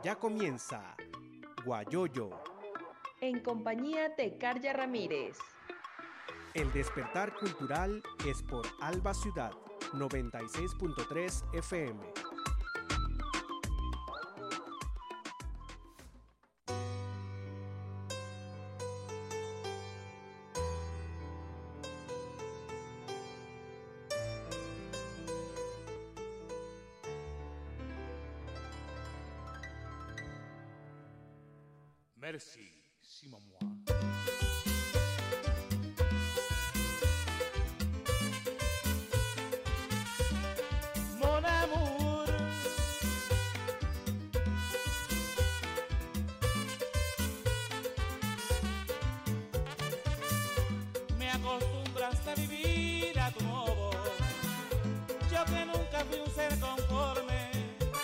Ya comienza Guayoyo, en compañía de Carya Ramírez. el despertar cultural es por Alba Ciudad 96.3 FM. Merci, Simon moi. Mon amour, me acostumbraste a vivir a tu modo. Yo que nunca fui un ser conforme,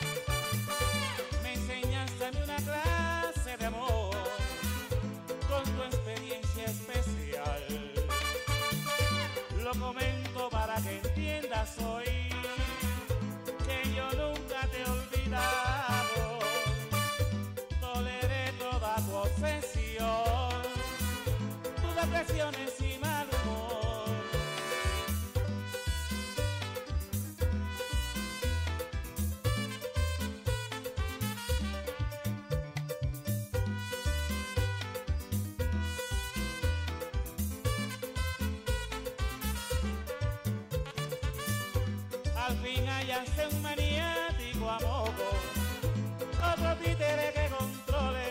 me enseñaste a mí una clase de amor con tu experiencia especial. Lo comento para que entiendas hoy que yo nunca te he olvidado. Toleré toda tu obsesión, tus depresiones y mal humor. Al fin hallaste un maniático a modo, otro títere que controles.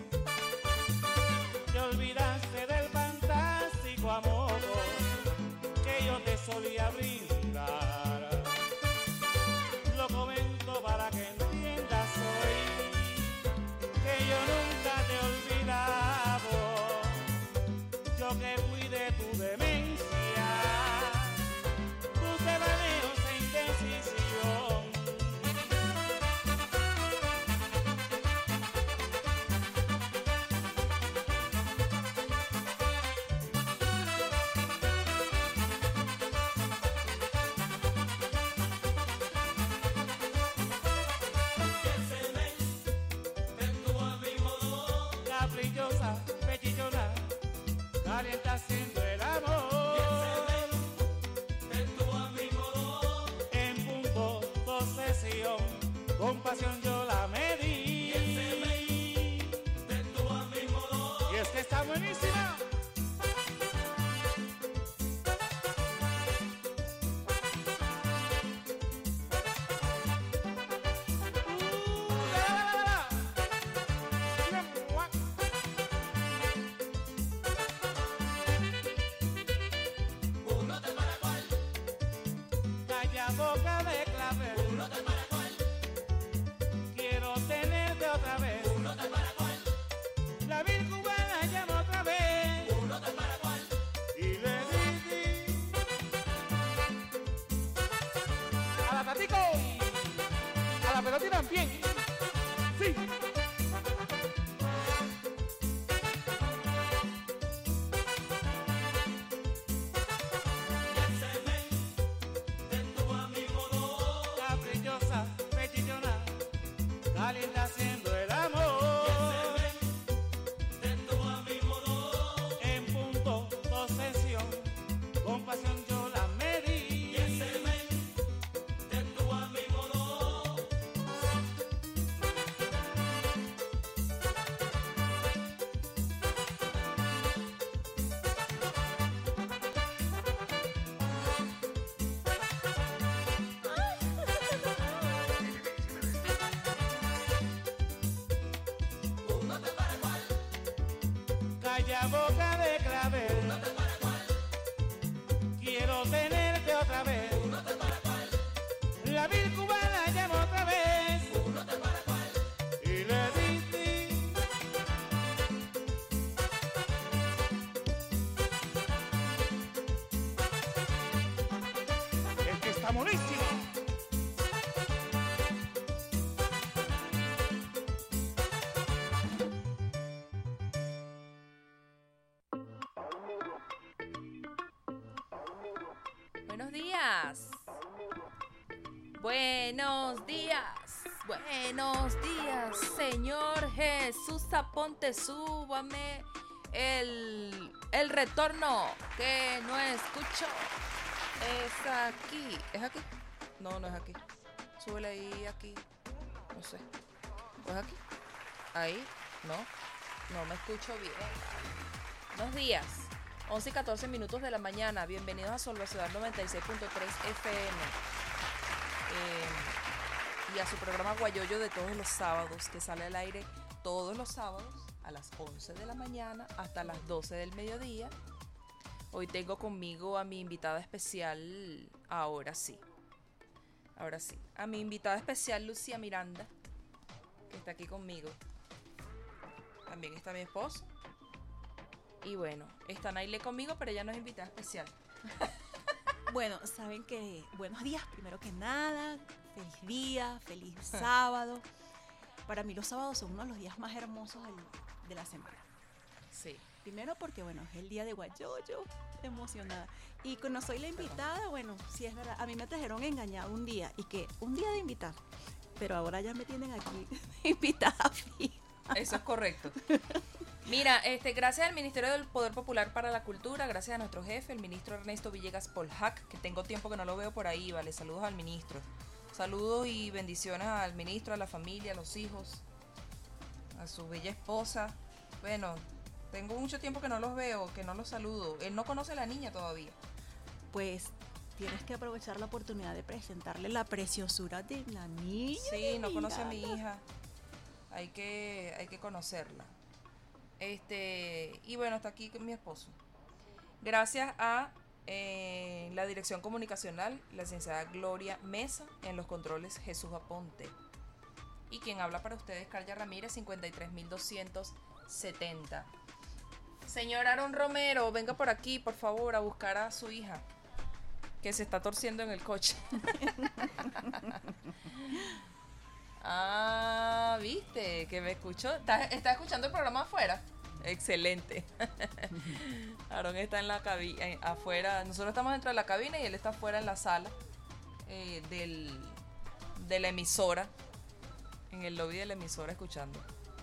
Te olvidaste del fantástico amor que yo te solía brindar. Lo comento para que entiendas hoy que yo nunca te he olvidado. Yo que fui de tu demencia, tus devaneos e indecisión. Caprichosa, pechillona, calienta haciendo el amor. En punto, posesión, con pasión yo la medí. Y es que está buenísima. Calla boca de clavel. Quiero tenerte otra vez. La vil cubana llama otra vez. Y le di a la Tatico, a la pelota también. Sí. Caprichosa, pechillona, calienta haciendo el amor. En punto, posesión, con pasión yo la medí. Calla boca de clavel. Quiero tenerte otra vez. La vil cubana llama otra vez. Y le di es que está buenísimo. Buenos días. Buenos días. Buenos días, Señor Jesús Aponte, súbame el retorno que no escucho. Es aquí. ¿Es aquí? No, no es aquí. Súbele ahí, aquí. No sé. ¿O es aquí? Ahí. No me escucho bien. Buenos días. 11 y 14 minutos de la mañana. Bienvenidos a Sol la Ciudad 96.3 FM. Y a su programa Guayoyo de todos los sábados, que sale al aire todos los sábados a las 11 de la mañana hasta las 12 del mediodía. Hoy tengo conmigo a mi invitada especial, ahora sí, a mi invitada especial Lucía Miranda, que está aquí conmigo. También está mi esposo. Y bueno, está Naile conmigo, pero ella no es invitada especial. Bueno, saben que buenos días, primero que nada, feliz día, feliz sábado. Para mí los sábados son uno de los días más hermosos de la semana. Sí. Primero porque, bueno, es el día de Guayoyo, emocionada. Y cuando soy la invitada, bueno, sí es verdad, a mí me trajeron engañado un día, y que un día de invitar, pero ahora ya me tienen aquí invitada fija. Eso es correcto. Mira, gracias al Ministerio del Poder Popular para la Cultura, gracias a nuestro jefe, el ministro Ernesto Villegas Polhac, que tengo tiempo que no lo veo por ahí, vale, saludos al ministro. Saludos y bendiciones al ministro, a la familia, a los hijos, a su bella esposa. Bueno, tengo mucho tiempo que no los veo, que no los saludo. Él no conoce a la niña todavía. Pues tienes que aprovechar la oportunidad de presentarle la preciosura de la niña. Sí, no conoce a mi hija. Hay que conocerla. Y bueno, está aquí mi esposo. Gracias a la dirección comunicacional, la licenciada Gloria Mesa, en los controles Jesús Aponte. Y quien habla para ustedes, Carla Ramírez, 53.270. Señor Aaron Romero, venga por aquí, por favor, a buscar a su hija, que se está torciendo en el coche. Ah, viste, que me escuchó. ¿Está escuchando el programa afuera? Excelente. Aaron está en la cabina, afuera. Nosotros estamos dentro de la cabina y él está afuera en la sala de la emisora, en el lobby de la emisora, escuchando.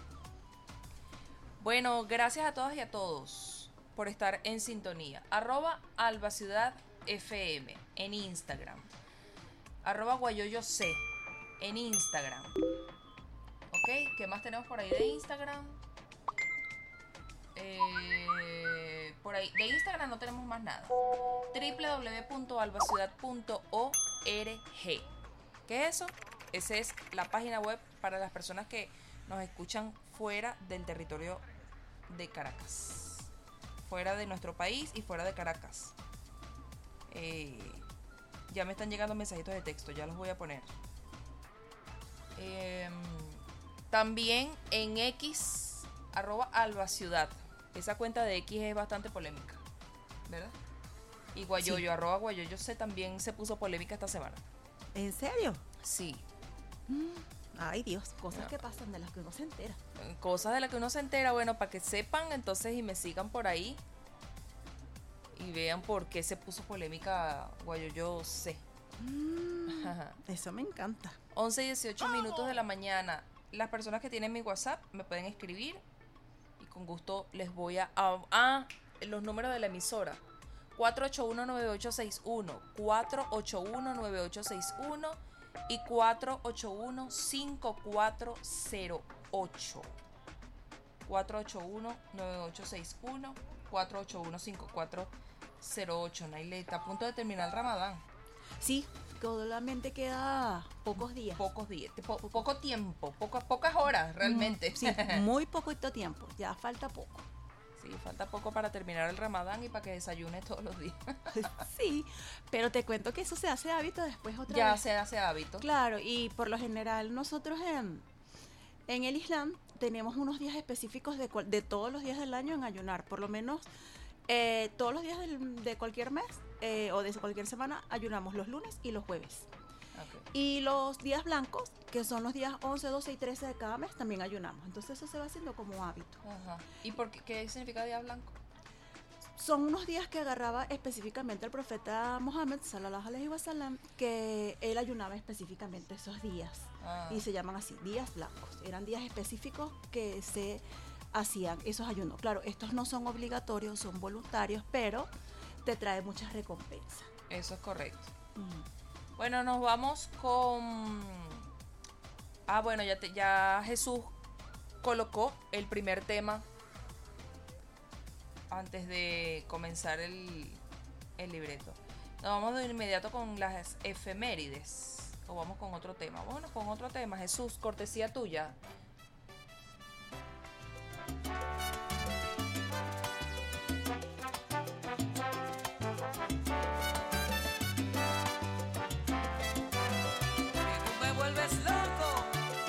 Bueno, gracias a todas y a todos por estar en sintonía. @AlbaCiudadFM en Instagram. @GuayoyoC en Instagram. Ok, ¿qué más tenemos por ahí de Instagram? Por ahí de Instagram no tenemos más nada. www.albaciudad.org. ¿Qué es eso? Esa es la página web para las personas que nos escuchan fuera del territorio de Caracas, fuera de nuestro país y fuera de Caracas. Ya me están llegando mensajitos de texto, ya los voy a poner. También en X, @AlbaCiudad. Esa cuenta de X es bastante polémica, ¿verdad? Y Guayoyo, sí. @GuayoyoC también se puso polémica esta semana. ¿En serio? Sí. Ay, Dios, cosas que pasan de las que uno se entera. Cosas de las que uno se entera, bueno, para que sepan entonces y me sigan por ahí y vean por qué se puso polémica GuayoyoC. Eso me encanta. 11 y 18 minutos de la mañana. Las personas que tienen mi WhatsApp me pueden escribir y con gusto les voy a los números de la emisora. 481-9861, 481-9861 y 481-5408. 481-9861, 481-5408. Naile, está a punto de terminar el Ramadán. Sí, solamente queda pocos días. Poco tiempo, pocas horas realmente. Sí, muy poquito tiempo, ya falta poco. Sí, falta poco para terminar el Ramadán y para que desayune todos los días. Sí, pero te cuento que eso se hace hábito después otra vez. Ya se hace hábito. Claro, y por lo general nosotros en el Islam tenemos unos días específicos de todos los días del año en ayunar. Por lo menos todos los días de cualquier mes o de cualquier semana ayunamos los lunes y los jueves. Okay. Y los días blancos, que son los días 11, 12 y 13 de cada mes, también ayunamos. Entonces eso se va haciendo como hábito. Ajá. ¿Y qué significa día blanco? son unos días que agarraba específicamente el profeta Mohammed, sallallahu alaihi wasallam, que él ayunaba específicamente esos días. Y se llaman así, días blancos. Eran días específicos que se hacían esos ayunos. Claro, estos no son obligatorios, son voluntarios, pero te trae muchas recompensas. Eso es correcto. Bueno, nos vamos con... bueno, ya Jesús colocó el primer tema antes de comenzar el libreto. Nos vamos de inmediato con las efemérides. O vamos con otro tema. Bueno, con otro tema. Jesús, cortesía tuya. Tú me vuelves loco.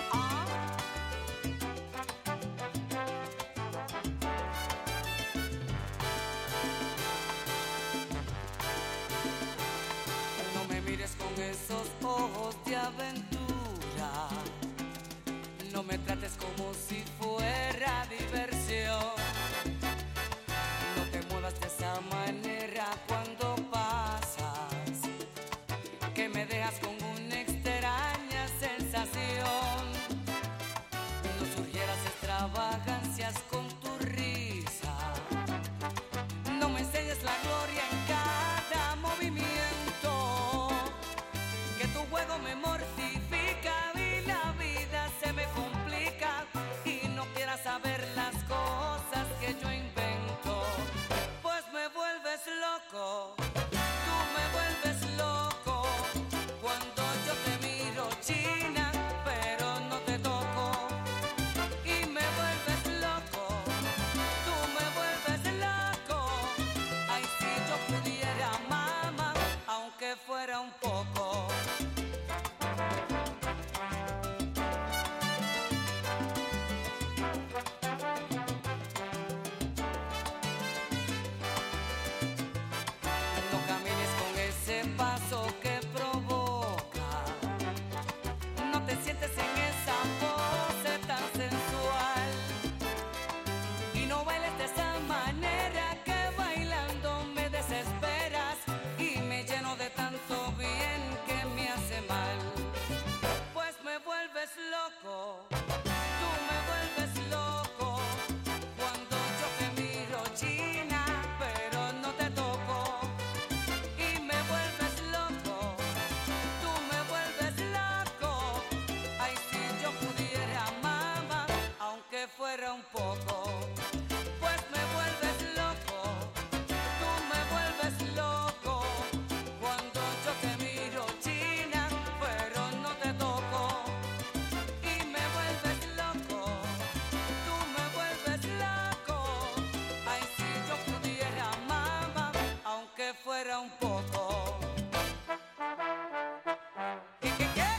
No me mires con esos ojos de aventura. No me trates como si fuera diversión. No te muevas de esa manera cuando pasas, que me dejas con una extraña sensación. No surgieras extravagancias con tu risa. No me enseñes la gloria en cada movimiento, que tu juego me mortifica y la vida se me complica, y no quieras saber las cosas que yo invento, pues me vuelves loco. Tú me vuelves loco cuando yo te miro, china, pero no te toco, y me vuelves loco. Tú me vuelves loco. Ay, si yo pudiera, mamá, aunque fuera un poco. No camines con ese paso que provoca. No te sientes en esa pose tan sensual. Y no bailes de esa manera, que bailando me desesperas y me lleno de tanto bien que me hace mal. Pues me vuelves loco. Tú me vuelves loco cuando yo te miro, china, pero no te toco, y me vuelves loco. Tú me vuelves loco. Ay, si yo pudiera, mamá, aunque fuera un poco, pues me vuelves loco. Tú me vuelves loco cuando yo te miro, china, pero no te toco, y me vuelves loco. Tú me vuelves loco. Ay, si yo pudiera, mamá, aunque fuera un poco. ¿Qué?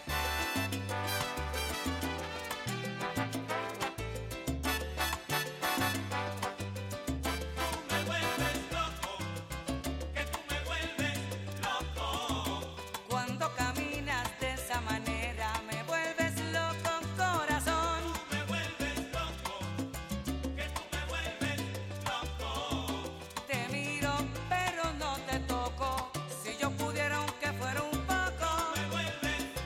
Tú me vuelves loco, que tú me vuelves loco. Cuando caminas de esa manera me vuelves loco, corazón. Tú me vuelves loco, que tú me vuelves loco. Te miro pero no te toco. Si yo pudiera, aunque fuera un poco. Me vuelves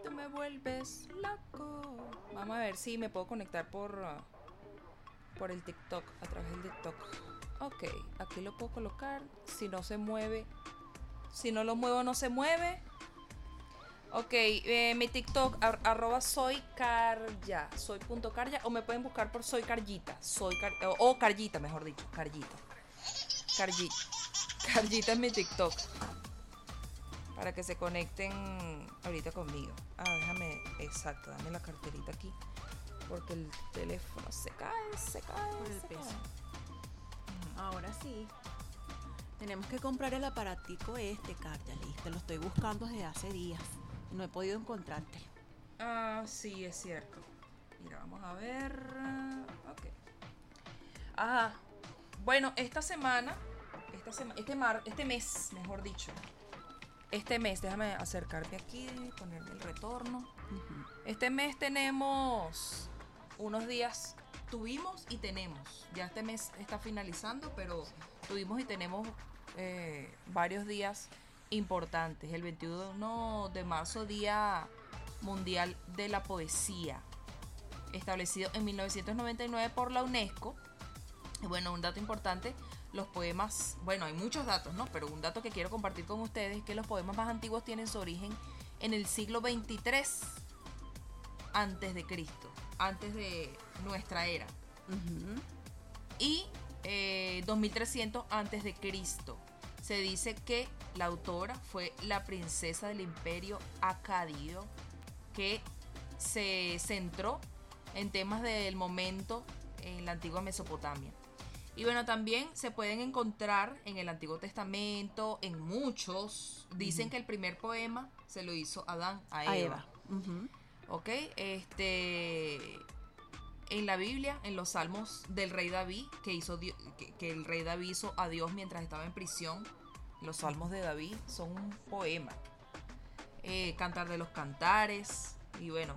tú me vuelves loco. Vamos a ver si me puedo conectar por el TikTok, a través del TikTok. Ok, aquí lo puedo colocar. Si no se mueve, si no lo muevo, no se mueve. Ok, mi TikTok, @soycarya, soy.carya, o me pueden buscar por Soy Carllita, o Carllita, mejor dicho, Carllita es mi TikTok, para que se conecten ahorita conmigo. Déjame, exacto, dame la carterita aquí, porque el teléfono se cae Por el se peso. cae. Ahora sí. Tenemos que comprar el aparatico Carya, te lo estoy buscando desde hace días. No he podido encontrarte. Sí, es cierto. Mira, vamos a ver. Ok. Bueno, este mes, mejor dicho. Este mes, déjame acercarme aquí, ponerme el retorno. Este mes tenemos unos días, tuvimos y tenemos. Ya este mes está finalizando, pero tuvimos y tenemos varios días importantes. El 21 de marzo, Día Mundial de la Poesía, establecido en 1999 por la UNESCO. Y bueno, un dato importante, los poemas, bueno, hay muchos datos, ¿no? Pero un dato que quiero compartir con ustedes es que los poemas más antiguos tienen su origen en el siglo 23 antes de Cristo, antes de nuestra era. Y 2300 antes de Cristo. Se dice que la autora fue la princesa del imperio acadio, que se centró en temas del momento en la antigua Mesopotamia. Y bueno, también se pueden encontrar en el Antiguo Testamento, en muchos. Dicen que el primer poema se lo hizo Adán a Eva. Ok, en la Biblia, en los Salmos del rey David, que el rey David hizo a Dios mientras estaba en prisión. Los Salmos de David son un poema. Cantar de los Cantares. Y bueno,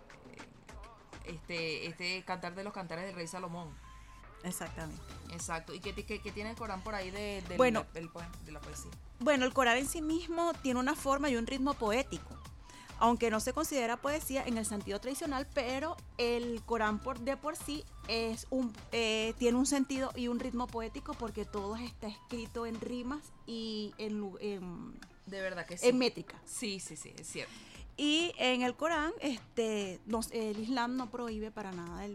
este Cantar de los Cantares del rey Salomón. Exactamente. Exacto. ¿Y qué tiene el Corán por ahí de la poesía? Bueno, el Corán en sí mismo tiene una forma y un ritmo poético. Aunque no se considera poesía en el sentido tradicional, pero el Corán de por sí tiene un sentido y un ritmo poético, porque todo está escrito en rimas y de verdad que sí. En métrica. Sí, es cierto. Y en el Corán, el Islam no prohíbe para nada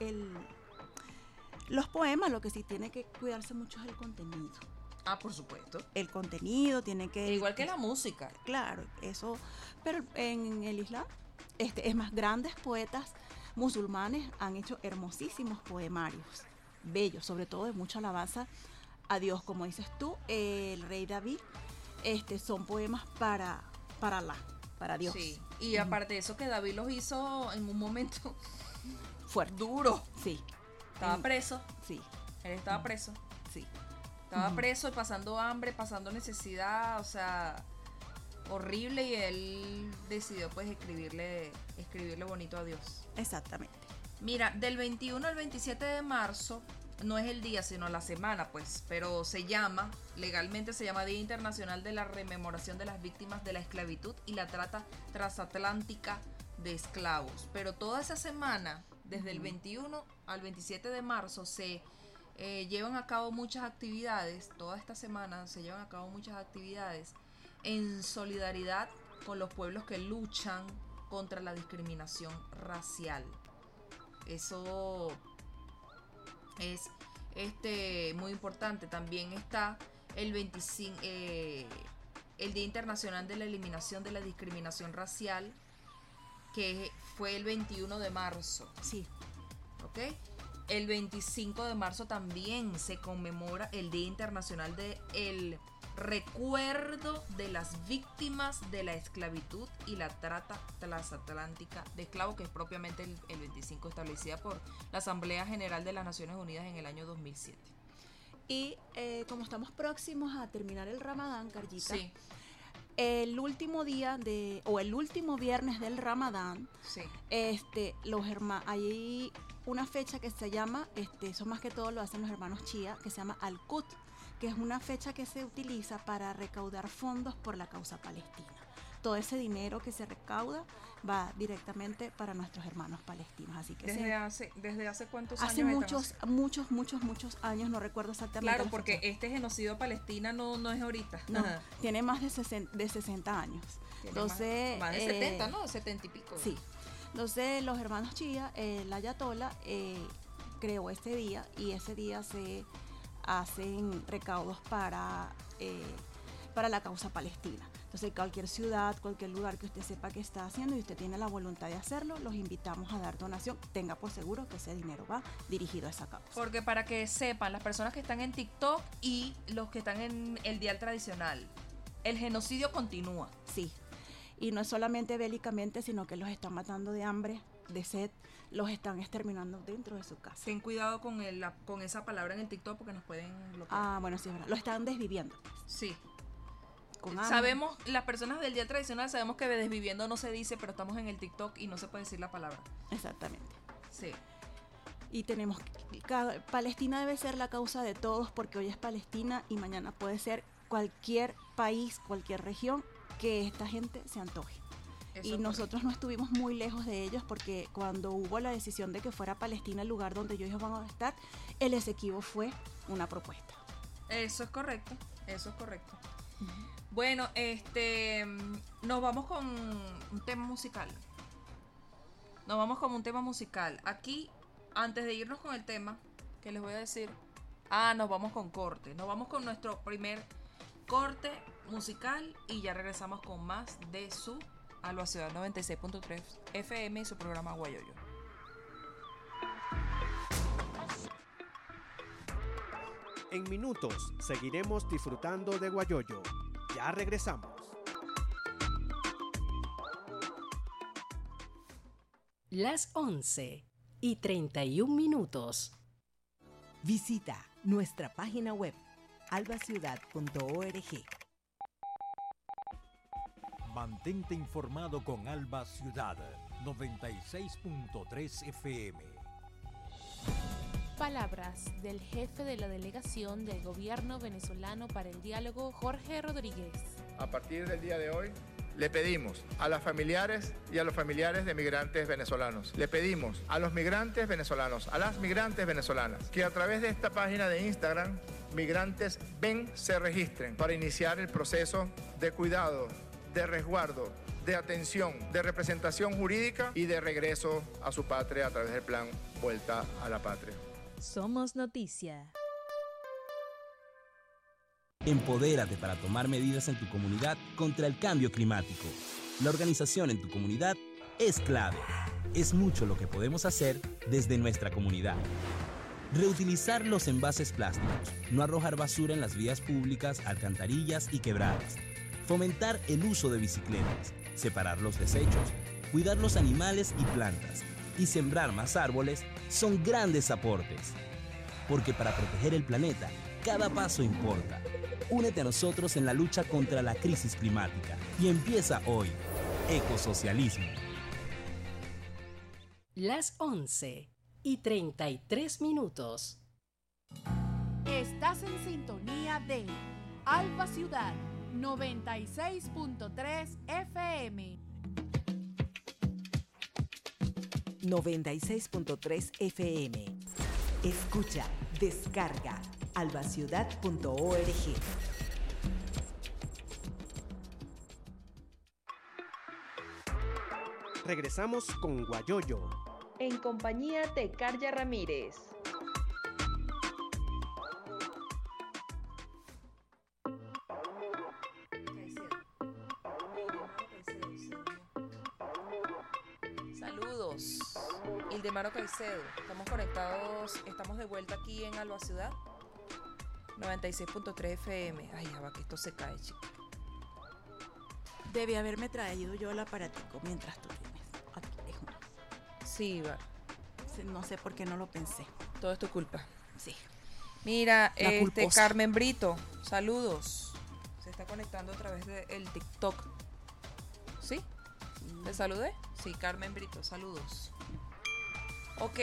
los poemas. Lo que sí tiene que cuidarse mucho es el contenido. Por supuesto. El contenido tiene que... Igual que la música. Claro, eso. Pero en el Islam, es más, grandes poetas musulmanes han hecho hermosísimos poemarios, bellos, sobre todo de mucha alabanza a Dios. Como dices tú, el rey David, son poemas para Alá, para Dios. Sí, y aparte de eso, que David los hizo en un momento fuerte, duro. Sí. Estaba preso. Sí. Él estaba preso. Sí. Estaba preso y pasando hambre, pasando necesidad, o sea, horrible, y él decidió pues escribirle bonito a Dios. Exactamente. Mira, del 21 al 27 de marzo, no es el día, sino la semana, pues, pero legalmente se llama Día Internacional de la Rememoración de las Víctimas de la Esclavitud y la Trata Transatlántica de Esclavos. Pero toda esa semana, desde el 21 al 27 de marzo, se llevan a cabo muchas actividades. Toda esta semana se llevan a cabo muchas actividades en solidaridad con los pueblos que luchan contra la discriminación racial. Eso es muy importante. También está el Día Internacional de la Eliminación de la Discriminación Racial, que fue el 21 de marzo. Sí. ¿Ok? El 25 de marzo también se conmemora el Día Internacional del Recuerdo de las Víctimas de la Esclavitud y la Trata Transatlántica de Esclavos, que es propiamente el 25, establecida por la Asamblea General de las Naciones Unidas en el año 2007. Y como estamos próximos a terminar el Ramadán, Carlita, sí, el último día el último viernes del Ramadán, sí, hay una fecha que se llama, eso más que todo lo hacen los hermanos Chía, que se llama Al-Qut, que es una fecha que se utiliza para recaudar fondos por la causa palestina. todo ese dinero que se recauda va directamente para nuestros hermanos palestinos. Así que ¿Desde hace cuántos hace años? muchos años, no recuerdo exactamente. Claro, la porque fecha. este genocidio Palestina no es ahorita. No, Ajá. tiene más de 60 años. Tiene Entonces, más de 70, ¿no? 70 y pico. Sí. Entonces, los hermanos Chía, el ayatollah, creó este día, y ese día se hacen recaudos para la causa palestina. Entonces, cualquier ciudad, cualquier lugar que usted sepa que está haciendo y usted tiene la voluntad de hacerlo, los invitamos a dar donación. Tenga por seguro que ese dinero va dirigido a esa causa. Porque para que sepan, las personas que están en TikTok y los que están en el dial tradicional, el genocidio continúa. Sí. Y no es solamente bélicamente, sino que los están matando de hambre, de sed, los están exterminando dentro de su casa. Ten cuidado con esa palabra en el TikTok porque nos pueden bloquear. Ah, bueno, sí, es verdad. Lo están desviviendo. Sí. Con hambre. Sabemos, las personas del día tradicional sabemos que desviviendo no se dice, pero estamos en el TikTok y no se puede decir la palabra. Exactamente. Sí. Y tenemos Palestina debe ser la causa de todos, porque hoy es Palestina y mañana puede ser cualquier país, cualquier región que esta gente se antoje. Y nosotros no estuvimos muy lejos de ellos, porque cuando hubo la decisión de que fuera Palestina el lugar donde ellos van a estar, el Esequibo fue una propuesta. Eso es correcto. Bueno, nos vamos con un tema musical. Aquí, antes de irnos con el tema, que les voy a decir, nos vamos con corte. Nos vamos con nuestro primer corte musical y ya regresamos con más de su Alba Ciudad 96.3 FM y su programa Guayoyo. En minutos seguiremos disfrutando de Guayoyo. Ya regresamos. Las 11:31. Visita nuestra página web albaciudad.org. Mantente informado con Alba Ciudad 96.3 FM. Palabras del jefe de la delegación del gobierno venezolano para el diálogo, Jorge Rodríguez. A partir del día de hoy, le pedimos a las familiares y a los familiares de migrantes venezolanos, le pedimos a los migrantes venezolanos, a las migrantes venezolanas, que a través de esta página de Instagram, Migrantes Ven, se registren para iniciar el proceso de cuidado, de resguardo, de atención, de representación jurídica y de regreso a su patria a través del plan Vuelta a la Patria. Somos Noticia. Empodérate para tomar medidas en tu comunidad contra el cambio climático. La organización en tu comunidad es clave. Es mucho lo que podemos hacer desde nuestra comunidad. Reutilizar los envases plásticos, no arrojar basura en las vías públicas, alcantarillas y quebradas. Fomentar el uso de bicicletas, separar los desechos, cuidar los animales y plantas y sembrar más árboles son grandes aportes. Porque para proteger el planeta, cada paso importa. Únete a nosotros en la lucha contra la crisis climática y empieza hoy. Ecosocialismo. Las 11:33. Estás en sintonía de Alba Ciudad 96.3 FM. 96.3 FM. Escucha, descarga, albaciudad.org. Regresamos con Guayoyo. En compañía de Carya Ramírez. Saludos, Ildemaro Caicedo. Estamos conectados, estamos de vuelta aquí en Alba Ciudad 96.3 FM. Ay, ya va que esto se cae, chica. Debí haberme traído yo el aparatico mientras tú tienes. Aquí es uno. Sí, va. No sé por qué no lo pensé. Todo es tu culpa. Sí. Mira, culposa. Carmen Brito, saludos. Se está conectando a través del TikTok. ¿Sí? ¿Te saludé? Sí, Carmen Brito, saludos. Ok,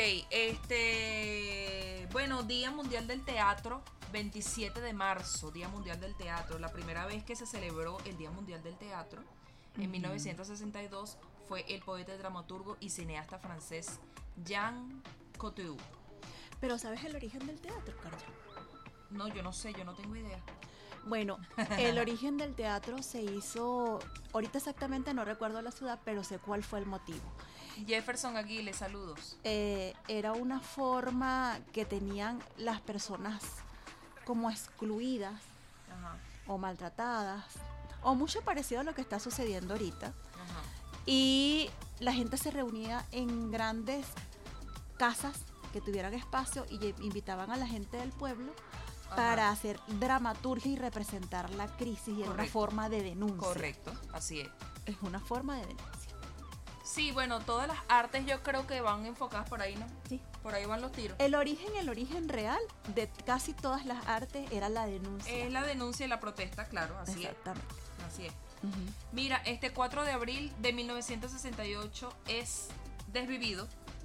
bueno, Día Mundial del Teatro, 27 de marzo, Día Mundial del Teatro, la primera vez que se celebró el Día Mundial del Teatro. En 1962 fue el poeta, dramaturgo y cineasta francés Jean Cocteau. Pero ¿sabes el origen del teatro, Carla? No, yo no sé, yo no tengo idea. Bueno, el origen del teatro se hizo, ahorita exactamente no recuerdo la ciudad, pero sé cuál fue el motivo. Jefferson Aguiles, saludos. Era una forma que tenían las personas como excluidas, Ajá. o maltratadas, o mucho parecido a lo que está sucediendo ahorita. Ajá. Y la gente se reunía en grandes casas que tuvieran espacio y invitaban a la gente del pueblo, ajá, para hacer dramaturgia y representar la crisis, y era una forma de denuncia. Correcto, así es. Es una forma de denuncia. Sí, bueno, todas las artes yo creo que van enfocadas por ahí, ¿no? Sí. Por ahí van los tiros. El origen real de casi todas las artes era la denuncia. Es la denuncia y la protesta, claro, así Exactamente. es. Así es. Mira, este 4 de abril de 1968 es desvivido.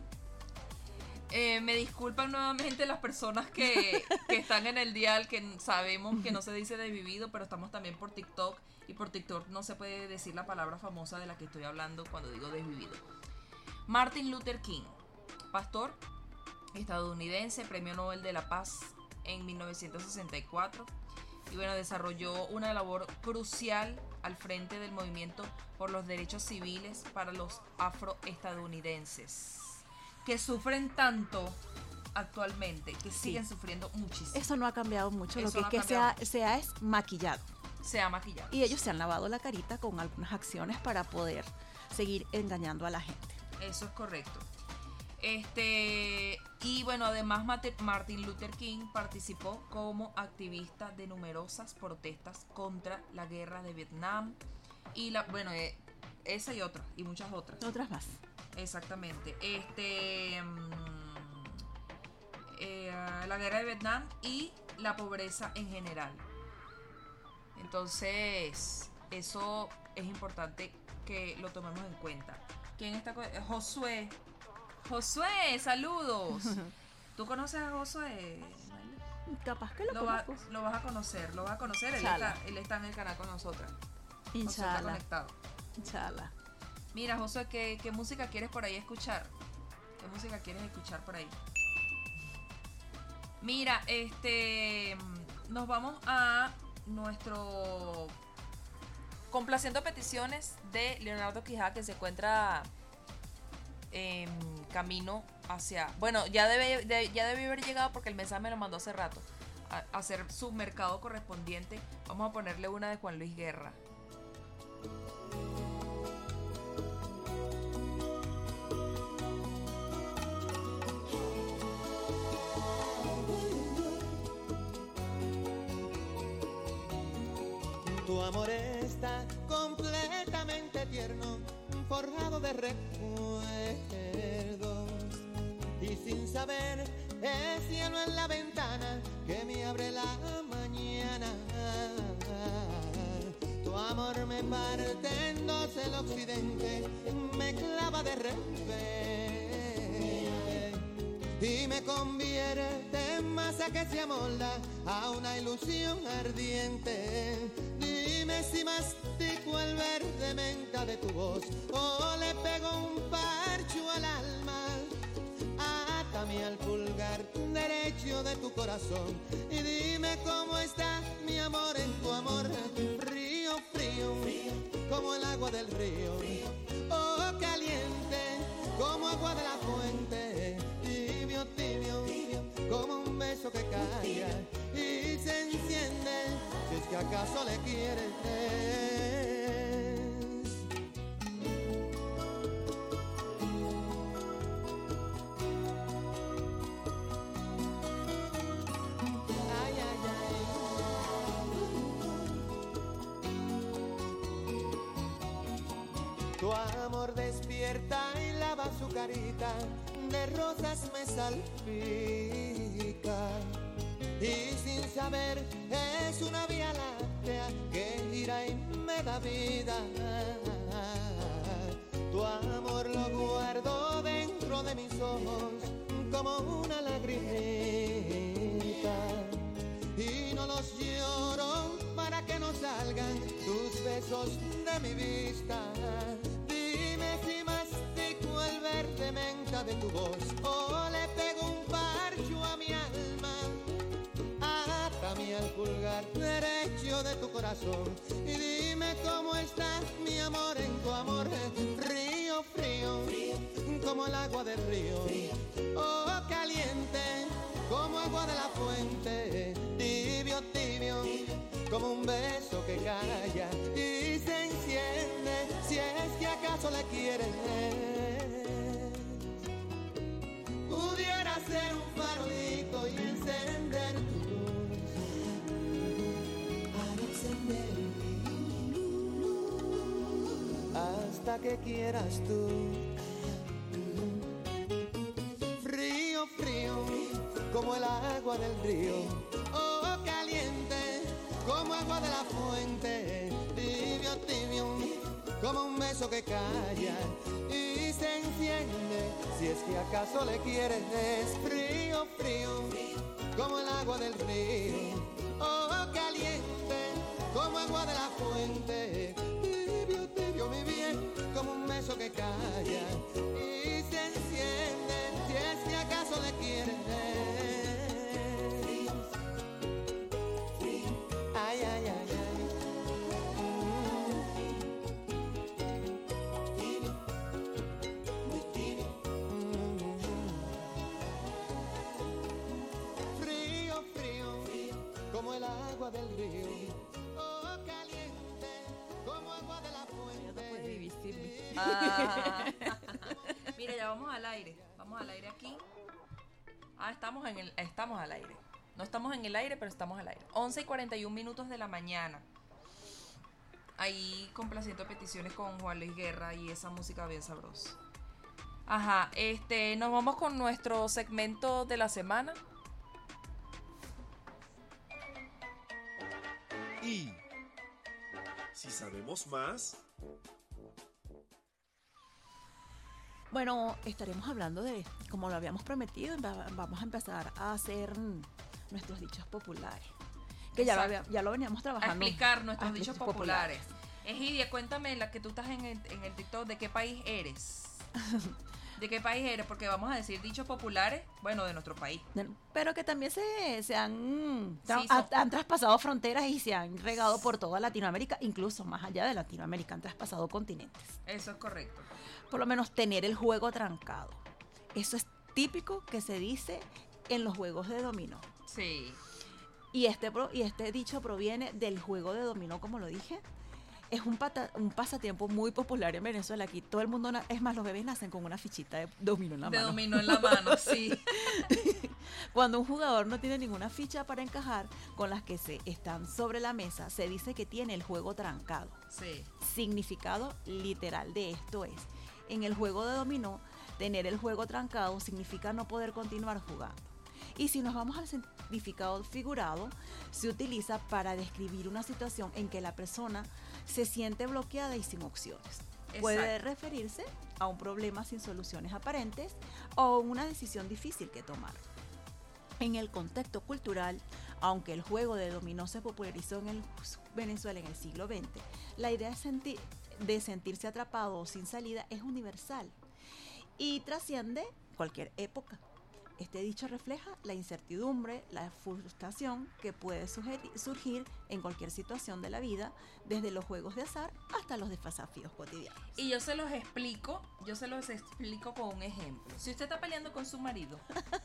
Me disculpan nuevamente las personas que están en el dial, que sabemos que no se dice desvivido, pero estamos también por TikTok, y por TikTok no se puede decir la palabra famosa de la que estoy hablando cuando digo desvivido. Martin Luther King, pastor estadounidense, premio Nobel de la Paz en 1964, y bueno, desarrolló una labor crucial al frente del movimiento por los derechos civiles para los afroestadounidenses, que sufren tanto actualmente, que siguen sufriendo muchísimo. Eso no ha cambiado mucho, Eso lo que se ha es maquillado. Se ha maquillado. Y ellos se han lavado la carita con algunas acciones para poder seguir engañando a la gente. Eso es correcto. Y bueno, además Martin Luther King participó como activista de numerosas protestas contra la guerra de Vietnam y esa y otras, y muchas otras. Otras más. Exactamente. La guerra de Vietnam y la pobreza en general. Entonces, eso es importante que lo tomemos en cuenta. ¿Quién está con Josué? Josué, saludos. ¿Tú conoces a Josué? Capaz que lo conozco. Lo vas a conocer. Él está en el canal con nosotras. Inshallah. Está conectado. Inshallah. Mira, Josué, ¿qué música quieres por ahí escuchar? ¿Qué música quieres escuchar por ahí? Mira, nos vamos a nuestro complaciendo peticiones de Leonardo Quijada, que se encuentra en camino hacia, bueno, ya debe haber llegado porque el mensaje me lo mandó hace rato, a hacer su mercado correspondiente. Vamos a ponerle una de Juan Luis Guerra. Tu amor está completamente tierno, forjado de recuerdos, y sin saber el cielo en la ventana que me abre la mañana. Tu amor me parte en dos el occidente, me clava de repente y me convierte en masa que se amolda a una ilusión ardiente. Dime si mastico el verde menta de tu voz o le pego un parcho al alma. Átame al pulgar derecho de tu corazón y dime cómo está mi amor en tu amor. Frío, frío, como el agua del río, oh caliente como agua de la fuente, tibio, tibio, como un beso que cae y se enciende, si es que acaso le quieres. Ay, ay, ay. Tu amor despierta y lava su carita, de rosas me salpica, y sin saber es una vía láctea que gira y me da vida. Tu amor lo guardo dentro de mis ojos como una lagrimita, y no los lloro para que no salgan tus besos de de mi vista. Dime si mastico el verde menta de tu voz o le pego un parcho a mi alma. Atame al pulgar derecho de tu corazón y dime cómo está mi amor en tu amor. Río frío, como el agua del río, o caliente como agua de la fuente. Tibio, tibio, como un beso que calla y se enciende, si es que acaso le quieres. Pudiera ser un farolito y encender tu luz, para encender hasta que quieras tú. Frío, frío, como el agua del río, oh caliente, como agua de la fuente. Tibio, tibio, como un beso que calla y se enciende, si es que acaso le quieres. Frío, frío, como el agua del río, oh caliente, como agua de la fuente. Tibio, tibio, mi bien, como un beso que calla y se enciende, si es que acaso le quieres. Ay, ay, ay, ay. Frío, frío, como el agua del río, oh caliente, como agua de la fuente. Mira, ya vamos al aire aquí. Estamos al aire. No estamos en el aire, pero estamos al aire. 11:41 de la mañana. Ahí complaciendo peticiones con Juan Luis Guerra y esa música bien sabrosa. Ajá, nos vamos con nuestro segmento de la semana. Y si sabemos más. Bueno, estaremos hablando de, como lo habíamos prometido, vamos a empezar a hacer nuestros dichos populares. Que ya lo veníamos trabajando. A explicar nuestros dichos populares. Egidia, cuéntame, la que tú estás en el TikTok, ¿de qué país eres? ¿De qué país eres? Porque vamos a decir dichos populares, bueno, de nuestro país. Pero que también se han traspasado fronteras y se han regado por toda Latinoamérica, incluso más allá de Latinoamérica, han traspasado continentes. Eso es correcto. Por lo menos tener el juego trancado. Eso es típico que se dice en los juegos de dominó. Sí. Y este dicho proviene del juego de dominó, como lo dije. Es un pasatiempo muy popular en Venezuela. Aquí todo el mundo, es más, los bebés nacen con una fichita de dominó en la mano. De dominó en la mano, sí. Cuando un jugador no tiene ninguna ficha para encajar con las que están sobre la mesa, se dice que tiene el juego trancado. Sí. Significado literal de esto es, en el juego de dominó, tener el juego trancado significa no poder continuar jugando. Y si nos vamos al significado figurado, se utiliza para describir una situación en que la persona se siente bloqueada y sin opciones. Exacto. Puede referirse a un problema sin soluciones aparentes o una decisión difícil que tomar. En el contexto cultural, aunque el juego de dominó se popularizó en Venezuela en el siglo XX, la idea de sentirse atrapado o sin salida es universal y trasciende cualquier época. Este dicho refleja la incertidumbre, la frustración que puede surgir en cualquier situación de la vida, desde los juegos de azar hasta los desafíos cotidianos. Y yo se los explico con un ejemplo. Si usted está peleando con su marido,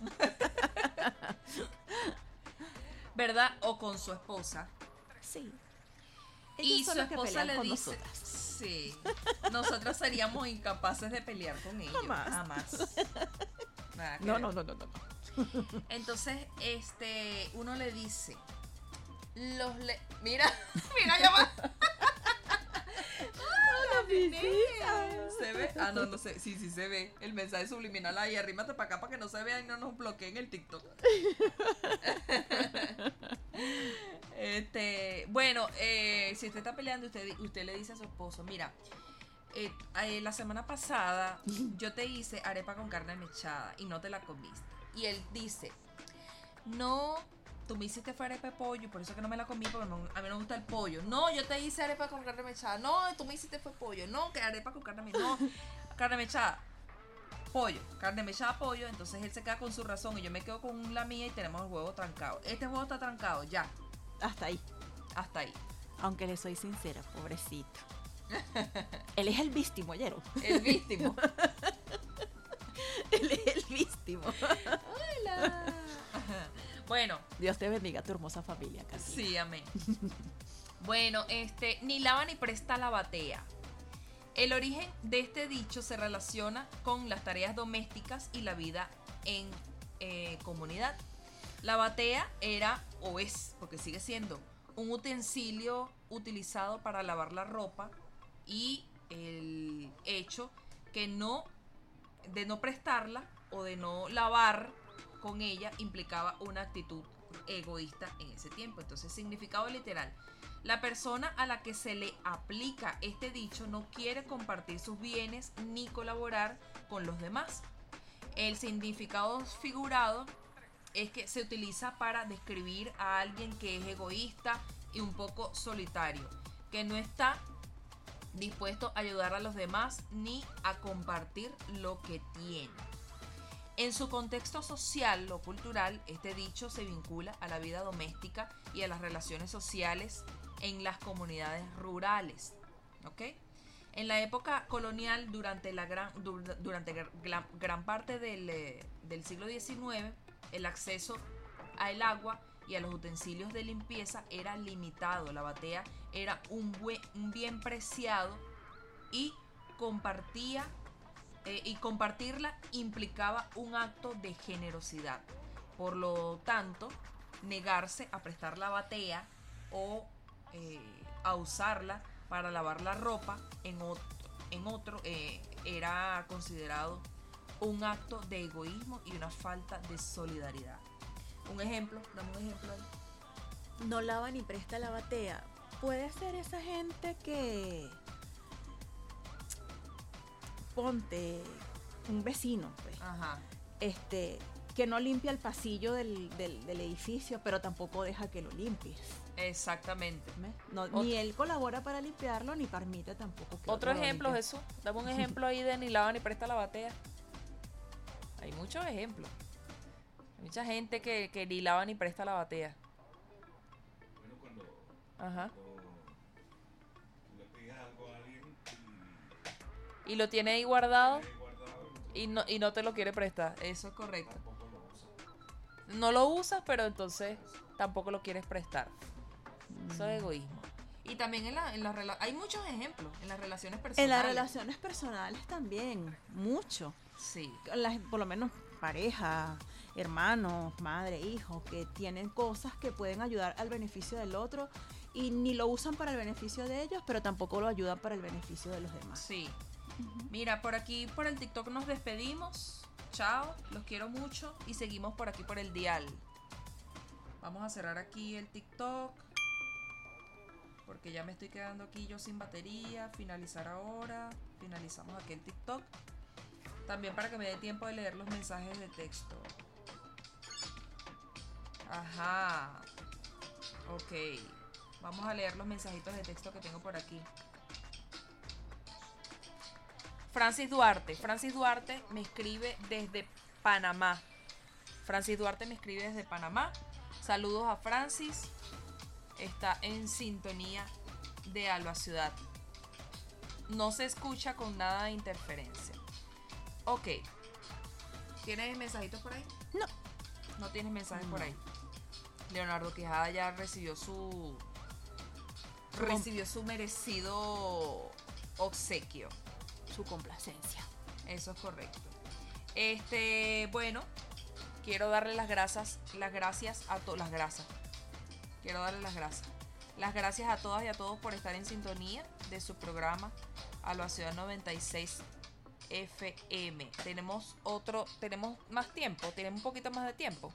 ¿verdad? O con su esposa. Sí. Y su esposa le dice, nosotras. Sí, nosotras seríamos incapaces de pelear con ellos. Jamás. No. Entonces, uno le dice, mira, ya va. ¿Se ve? No sé. Sí, se ve. El mensaje subliminal ahí, arrímate para acá para que no se vea y no nos bloqueen el TikTok. Bueno, si usted está peleando, usted le dice a su esposo, mira, la semana pasada yo te hice arepa con carne mechada y no te la comiste. Y él dice, no, tú me hiciste fue arepa de pollo, por eso que no me la comí, porque a mí no me gusta el pollo. No, yo te hice arepa con carne mechada. No, tú me hiciste fue pollo. No, que arepa con carne mechada. No, carne mechada. Pollo, carne mechada, pollo. Entonces él se queda con su razón y yo me quedo con la mía y tenemos el huevo trancado. Este huevo está trancado, ya. Hasta ahí. Hasta ahí. Aunque le soy sincera, pobrecito. Él es el víctimo, ¿oyeron? El víctimo. Él es el víctimo. Hola. Bueno. Dios te bendiga a tu hermosa familia, Katina. Sí, amén. Bueno, ni lava ni presta la batea. El origen de este dicho se relaciona con las tareas domésticas y la vida en comunidad. La batea era, o es, porque sigue siendo, un utensilio utilizado para lavar la ropa, y el hecho de no prestarla o de no lavar con ella implicaba una actitud egoísta en ese tiempo. Entonces, significado literal: la persona a la que se le aplica este dicho no quiere compartir sus bienes ni colaborar con los demás. El significado figurado es que se utiliza para describir a alguien que es egoísta y un poco solitario, que no está dispuesto a ayudar a los demás ni a compartir lo que tiene. En su contexto social o cultural, este dicho se vincula a la vida doméstica y a las relaciones sociales en las comunidades rurales. ¿Ok? En la época colonial, durante gran parte del siglo XIX, el acceso al agua y a los utensilios de limpieza era limitado. La batea era un bien preciado y compartirla implicaba un acto de generosidad. Por lo tanto, negarse a prestar la batea o a usarla para lavar la ropa en otro era considerado un acto de egoísmo y una falta de solidaridad. Un ejemplo, dame un ejemplo ahí. No lava ni presta la batea. Puede ser esa gente que, ponte, un vecino, pues, ajá, que no limpia el pasillo del edificio, pero tampoco deja que lo limpies. Exactamente. No, ni él colabora para limpiarlo, ni permite tampoco que otro ejemplo, Jesús. Dame un ejemplo ahí de ni lava ni presta la batea. Hay muchos ejemplos. Hay mucha gente que ni lava ni presta la batea. Bueno, cuando le pides algo a alguien y lo tiene ahí guardado y no te lo quiere prestar. Eso es correcto. No lo usas, pero entonces tampoco lo quieres prestar. Eso es egoísmo. Y también hay muchos ejemplos en las relaciones personales. En las relaciones personales también, mucho. Sí. Por lo menos pareja, hermanos, madre, hijos, que tienen cosas que pueden ayudar al beneficio del otro y ni lo usan para el beneficio de ellos, pero tampoco lo ayudan para el beneficio de los demás. Sí. Mira, por aquí, por el TikTok nos despedimos. Chao, los quiero mucho y seguimos por aquí por el dial. Vamos a cerrar aquí el TikTok porque ya me estoy quedando aquí yo sin batería. Finalizar ahora. Finalizamos aquí el TikTok. También para que me dé tiempo de leer los mensajes de texto. Ajá. Ok. Vamos a leer los mensajitos de texto que tengo por aquí. Francis Duarte me escribe desde Panamá. Saludos a Francis. Está en sintonía de Alba Ciudad. No se escucha con nada de interferencia. Ok. ¿Tienes mensajitos por ahí? No. No tienes mensajes por ahí. Leonardo Quijada ya recibió su merecido obsequio. Su complacencia. Eso es correcto. Bueno, quiero darle las gracias a todas las gracias. Quiero darle las gracias. Las gracias a todas y a todos por estar en sintonía de su programa Alba Ciudad 96 FM. Tenemos más tiempo, tenemos un poquito más de tiempo.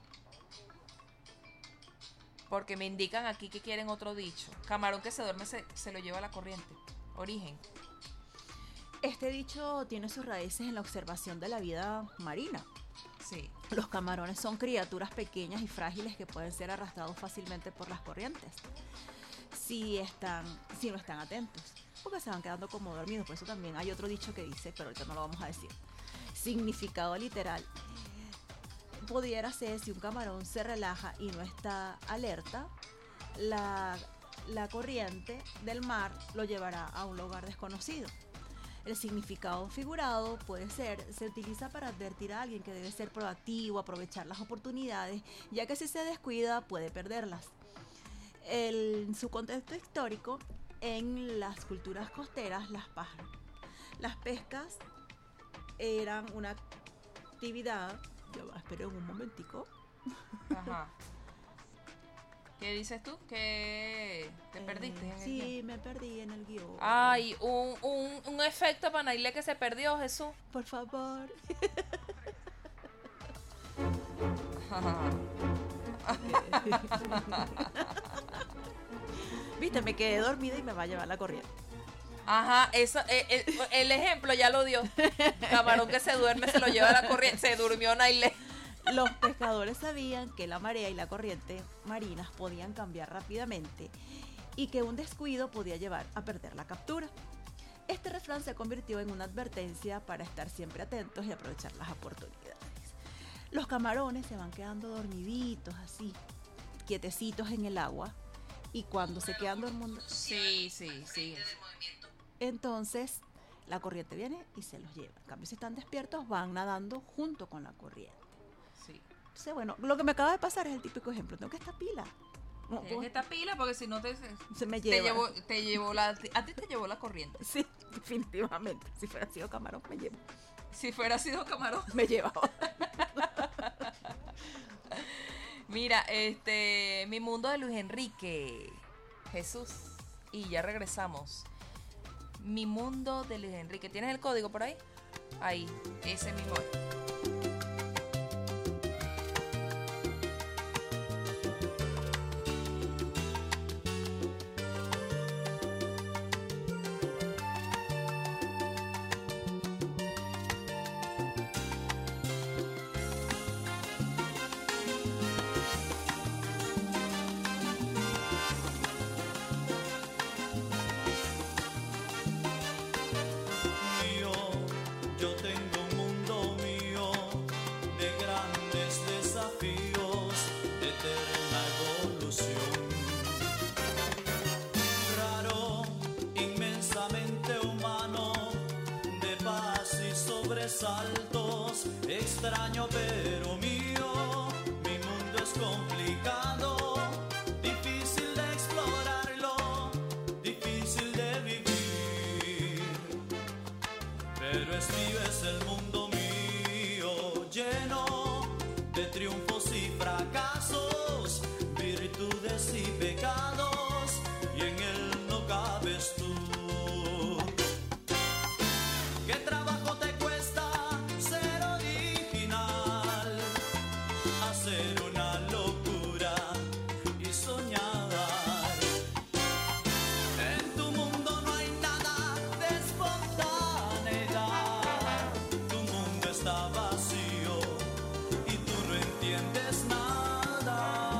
Porque me indican aquí que quieren otro dicho. Camarón que se duerme se lo lleva la corriente. Origen. Este dicho tiene sus raíces en la observación de la vida marina. Sí. Los camarones son criaturas pequeñas y frágiles que pueden ser arrastrados fácilmente por las corrientes si no están atentos, porque se van quedando como dormidos. Por eso también hay otro dicho que dice, pero ahorita no lo vamos a decir. Significado literal: pudiera ser, si un camarón se relaja y no está alerta, la corriente del mar lo llevará a un lugar desconocido. El significado figurado puede ser, se utiliza para advertir a alguien que debe ser proactivo, aprovechar las oportunidades, ya que si se descuida puede perderlas. En su contexto histórico, en las culturas costeras, las pescas eran una actividad. Esperen un momentico. Ajá. ¿Qué dices tú? ¿Que te perdiste en el guión? Sí, me perdí en el guión. Ay, un efecto para Nailé que se perdió, Jesús. Por favor. Viste, me quedé dormida y me va a llevar la corriente. Ajá, eso, el ejemplo ya lo dio. Camarón que se duerme se lo lleva la corriente. Se durmió Nailé. Los pescadores sabían que la marea y la corriente marinas podían cambiar rápidamente y que un descuido podía llevar a perder la captura. Este refrán se convirtió en una advertencia para estar siempre atentos y aprovechar las oportunidades. Los camarones se van quedando dormiditos así, quietecitos en el agua, y cuando se quedan dormidos, sí. Entonces la corriente viene y se los lleva. En cambio, si están despiertos, van nadando junto con la corriente. Sí. Entonces, bueno, lo que me acaba de pasar es el típico ejemplo. Tengo que estar pila. Tienes que estar pila porque si no se me lleva. A ti te llevó la corriente. Sí, definitivamente. Si fuera sido camarón, me llevo. Si fuera sido camarón, me lleva. Mira, Mi Mundo de Luis Enrique. Jesús. Y ya regresamos. Mi Mundo de Luis Enrique. ¿Tienes el código por ahí? Ahí, ese mismo es. Saltos, extraño pero mío, mi mundo es complicado, difícil de explorarlo, difícil de vivir, pero es el mundo mío, lleno de triunfos y fracasos, virtudes y pecados, y en él no cabes tú. ¿Qué trabajo te cuesta ser original? Hacer una locura y soñar. En tu mundo no hay nada de espontaneidad. Tu mundo está vacío y tú no entiendes nada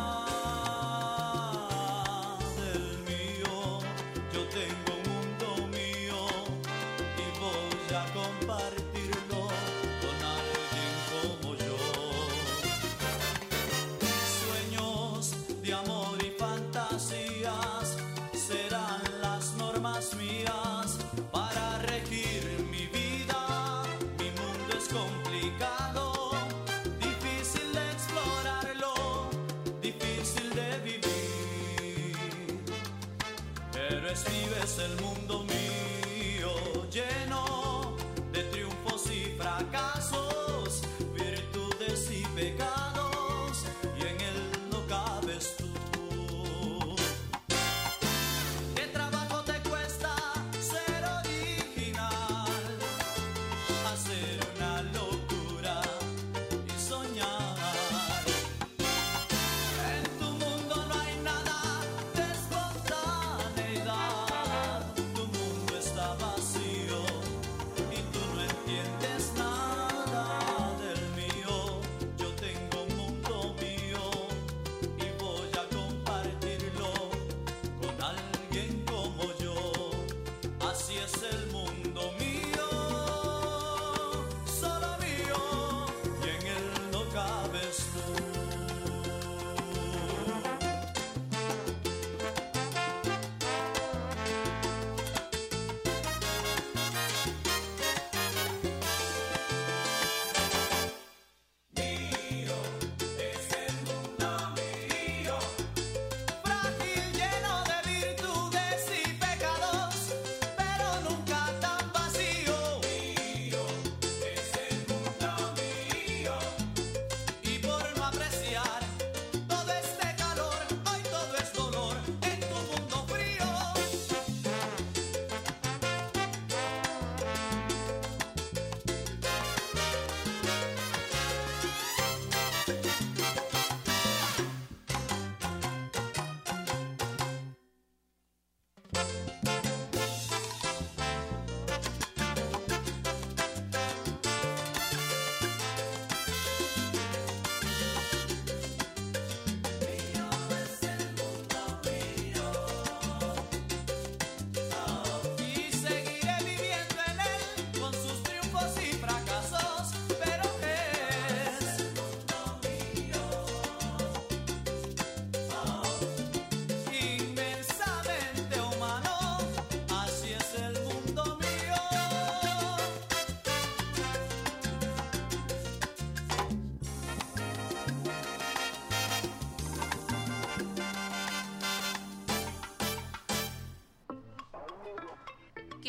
del mío. Yo tengo un mundo mío y voy a compartirlo con alguien como yo. Sueños de amor y fantasías serán las normas mías para regir mi vida. Mi mundo es complicado, difícil de explorarlo, difícil de vivir, pero vives el mundo mío, lleno de triunfos y fracasos, virtudes y pecados, y en él no cabes tú. ¿Qué trabajo te cuesta ser original? Hacer una locura y soñar. En tu mundo no hay nada de espontaneidad. Tu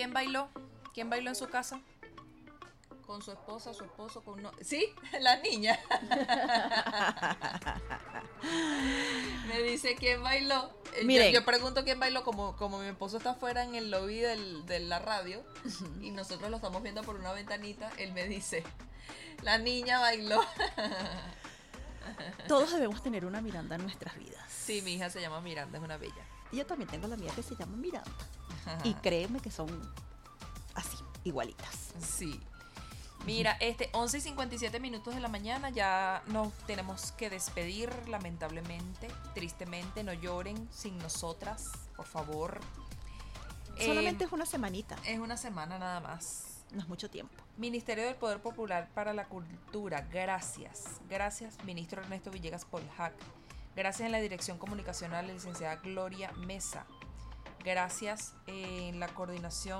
¿Quién bailó? ¿Quién bailó en su casa? Con su esposa, su esposo, con no... ¿Sí? La niña. Me dice quién bailó. Miren. Yo pregunto quién bailó, como mi esposo está afuera en el lobby de la radio y nosotros lo estamos viendo por una ventanita, él me dice, la niña bailó. Todos debemos tener una Miranda en nuestras vidas. Sí, mi hija se llama Miranda, es una bella. Y yo también tengo la mía que se llama Miranda. Y créeme que son así, igualitas. Sí. Mira, 11:57 minutos de la mañana, ya nos tenemos que despedir, lamentablemente, tristemente, no lloren sin nosotras, por favor. Solamente es una semanita. Es una semana nada más. No es mucho tiempo. Ministerio del Poder Popular para la Cultura, gracias. Gracias, ministro Ernesto Villegas Poljac. Gracias en la dirección comunicacional, la licenciada Gloria Mesa. Gracias en la coordinación,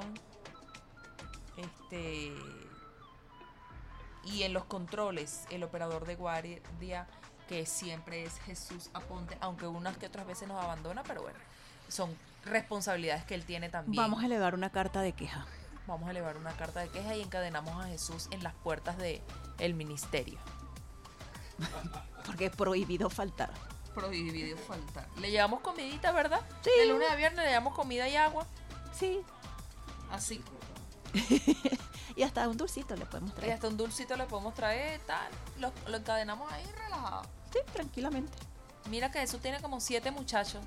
y en los controles, el operador de guardia, que siempre es Jesús Aponte, aunque unas que otras veces nos abandona, pero bueno, son responsabilidades que él tiene también. Vamos a elevar una carta de queja. Vamos a elevar una carta de queja y encadenamos a Jesús en las puertas del ministerio. Porque es prohibido faltar. Prohibido faltar. Le llevamos comidita, ¿verdad? Sí. De lunes a viernes le llevamos comida y agua. Sí. Así. Y hasta un dulcito le podemos traer. Y hasta un dulcito le podemos traer, tal. Lo encadenamos ahí relajado. Sí, tranquilamente. Mira que Jesús tiene como 7 muchachos.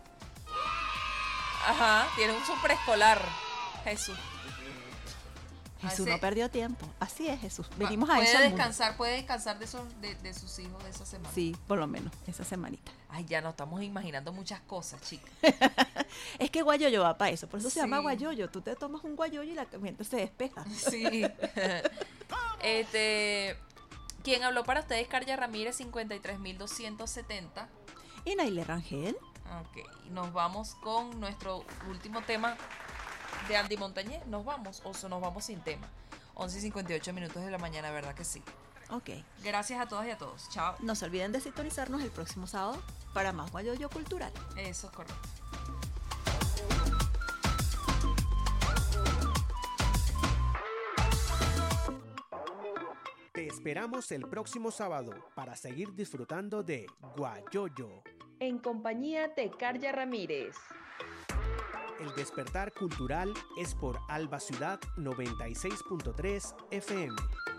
Ajá, tiene un preescolar. Jesús. Jesús no perdió tiempo. Así es, Jesús. Venimos a eso. Puede descansar de sus hijos de esa semana. Sí, por lo menos, esa semanita. Ay, ya nos estamos imaginando muchas cosas, chicas. Es que guayoyo va para eso, por eso se llama guayoyo. Tú te tomas un guayoyo y la mente se despeja. Sí. ¿Quién habló para ustedes? Carya Ramírez, 53.270. Y Naile Rangel. Ok, nos vamos con nuestro último tema de Andy Montañez. ¿Nos vamos o nos vamos sin tema? 11:58 minutos de la mañana, ¿verdad que sí? Ok. Gracias a todas y a todos. Chao. No se olviden de sintonizarnos el próximo sábado para más guayoyo cultural. Eso es correcto. Te esperamos el próximo sábado para seguir disfrutando de Guayoyo. En compañía de Carya Ramírez. El despertar cultural es por Alba Ciudad 96.3 FM.